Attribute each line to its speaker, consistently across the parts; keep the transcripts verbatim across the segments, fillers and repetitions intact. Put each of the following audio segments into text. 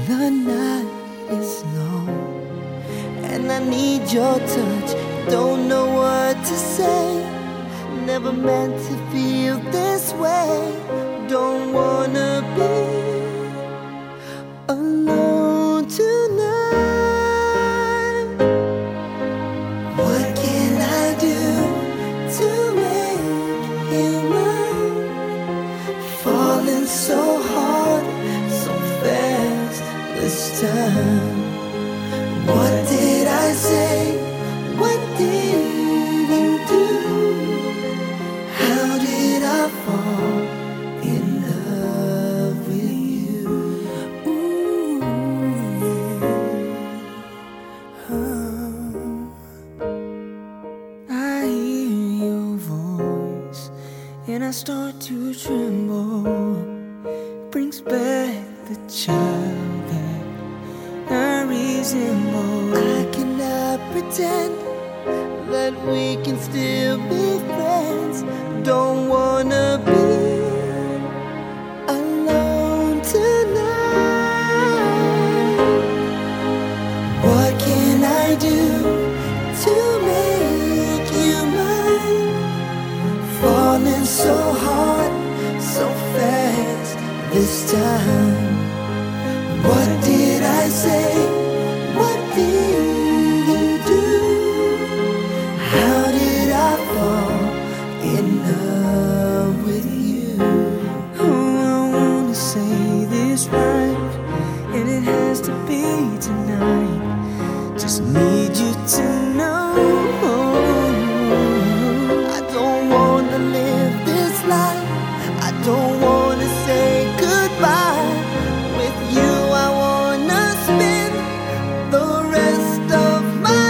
Speaker 1: The night is long and I need your touch. Don't know what to say. Never meant to feel this way. Don't wanna be alone tonight. What can I do to make you mine? Falling so hard, so fast this time. What did I say? What did you do? How did I fall in love with you? Ooh, yeah. Oh. I hear your voice and I start to tremble. Brings back the child that I resemble. I cannot pretend that we can still be friends. Don't wanna be alone tonight. What can I do to make you mine? Falling so hard, so fast this time. What did I say? What did you do? How did I fall in love with you? Oh, I wanna say this right, and it has to be tonight. Just need you to know I don't wanna live this life. I don't wanna say goodbye. With you I wanna spend the rest of my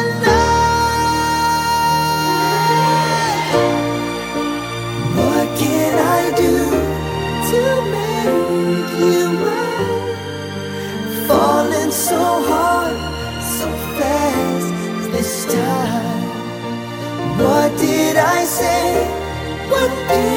Speaker 1: life. What can I do to make you mine? Falling so hard, so fast this time. What did I say? What did